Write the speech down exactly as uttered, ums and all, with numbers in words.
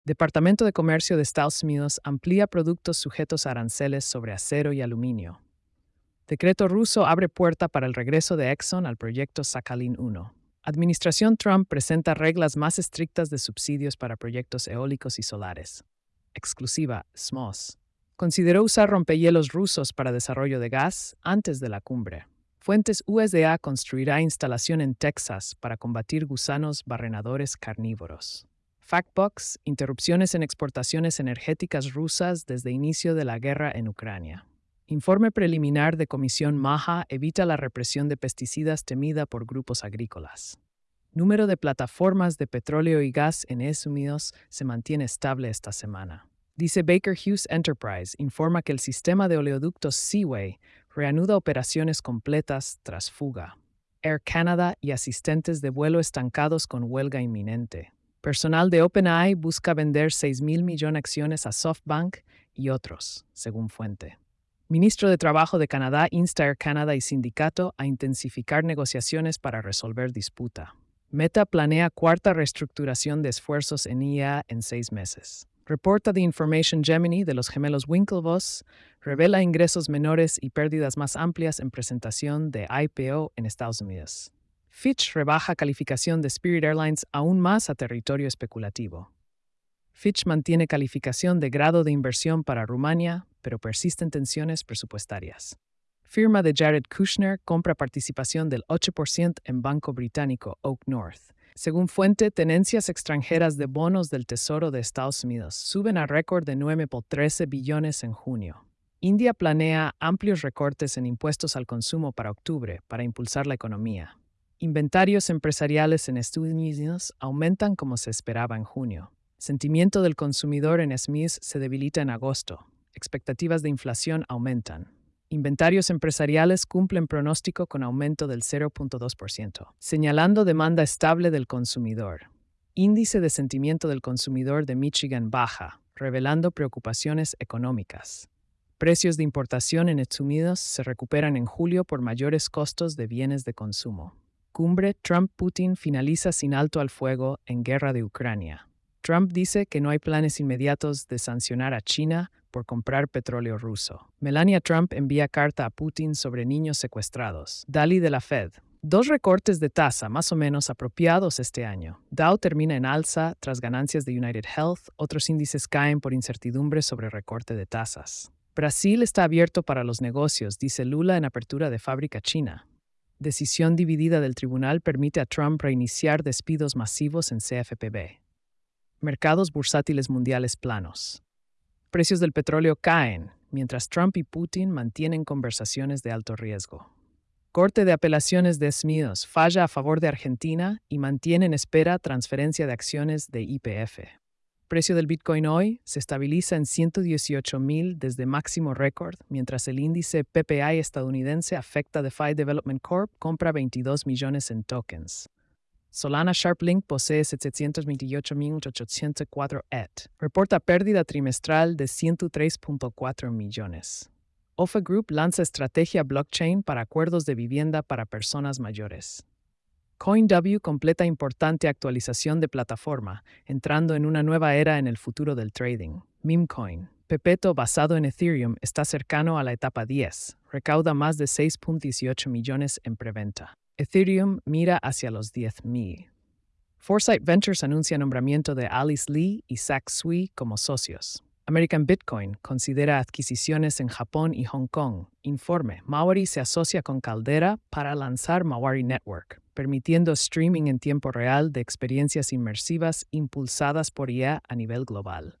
Departamento de Comercio de Estados Unidos amplía productos sujetos a aranceles sobre acero y aluminio. Decreto ruso abre puerta para el regreso de Exxon al proyecto Sakhalin uno. Administración Trump presenta reglas más estrictas de subsidios para proyectos eólicos y solares. Exclusiva, S M O S. Consideró usar rompehielos rusos para desarrollo de gas antes de la cumbre. Fuentes U S D A construirá instalación en Texas para combatir gusanos barrenadores carnívoros. Factbox, interrupciones en exportaciones energéticas rusas desde inicio de la guerra en Ucrania. Informe preliminar de Comisión MAHA evita la represión de pesticidas temida por grupos agrícolas. Número de plataformas de petróleo y gas en Estados Unidos se mantiene estable esta semana. Dice Baker Hughes Enterprise, informa que el sistema de oleoductos Seaway reanuda operaciones completas tras fuga. Air Canada y asistentes de vuelo estancados con huelga inminente. Personal de OpenAI busca vender seis mil millones de acciones a SoftBank y otros, según fuente. Ministro de Trabajo de Canadá insta a Air Canada y sindicato a intensificar negociaciones para resolver disputa. Meta planea cuarta reestructuración de esfuerzos en I A en seis meses. Reporta The Information Gemini de los gemelos Winklevoss revela ingresos menores y pérdidas más amplias en presentación de I P O en Estados Unidos. Fitch rebaja calificación de Spirit Airlines aún más a territorio especulativo. Fitch mantiene calificación de grado de inversión para Rumania, pero persisten tensiones presupuestarias. Firma de Jared Kushner compra participación del ocho por ciento en banco británico Oak North. Según fuente, tenencias extranjeras de bonos del Tesoro de Estados Unidos suben a récord de nueve punto trece billones en junio. India planea amplios recortes en impuestos al consumo para octubre para impulsar la economía. Inventarios empresariales en Estados Unidos aumentan como se esperaba en junio. Sentimiento del consumidor en S M Is se debilita en agosto. Expectativas de inflación aumentan. Inventarios empresariales cumplen pronóstico con aumento del cero punto dos por ciento, señalando demanda estable del consumidor. Índice de sentimiento del consumidor de Michigan baja, revelando preocupaciones económicas. Precios de importación en Estados Unidos se recuperan en julio por mayores costos de bienes de consumo. Cumbre Trump-Putin finaliza sin alto al fuego en guerra de Ucrania. Trump dice que no hay planes inmediatos de sancionar a China por comprar petróleo ruso. Melania Trump envía carta a Putin sobre niños secuestrados. Daly de la Fed. Dos recortes de tasa más o menos apropiados este año. Dow termina en alza tras ganancias de United Health. Otros índices caen por incertidumbre sobre recorte de tasas. Brasil está abierto para los negocios, dice Lula en apertura de fábrica china. Decisión dividida del tribunal permite a Trump reiniciar despidos masivos en C F P B. Mercados bursátiles mundiales planos. Precios del petróleo caen, mientras Trump y Putin mantienen conversaciones de alto riesgo. Corte de apelaciones de Estados Unidos falla a favor de Argentina y mantiene en espera transferencia de acciones de Y P F. Precio del Bitcoin hoy se estabiliza en ciento dieciocho mil desde máximo récord, mientras el índice P P I estadounidense afecta DeFi Development Corp compra veintidós millones en tokens. Solana SharpLink posee setecientos veintiocho mil ochocientos cuatro E T H. Reporta pérdida trimestral de ciento tres punto cuatro millones. O F A Group lanza estrategia blockchain para acuerdos de vivienda para personas mayores. CoinW completa importante actualización de plataforma, entrando en una nueva era en el futuro del trading. Memecoin, Pepeto basado en Ethereum, está cercano a la etapa diez. Recauda más de seis punto dieciocho millones en preventa. Ethereum mira hacia los diez mil. Foresight Ventures anuncia nombramiento de Alice Lee y Zach Sui como socios. American Bitcoin considera adquisiciones en Japón y Hong Kong. Informe, Mawari se asocia con Caldera para lanzar Mawari Network, permitiendo streaming en tiempo real de experiencias inmersivas impulsadas por I A a nivel global.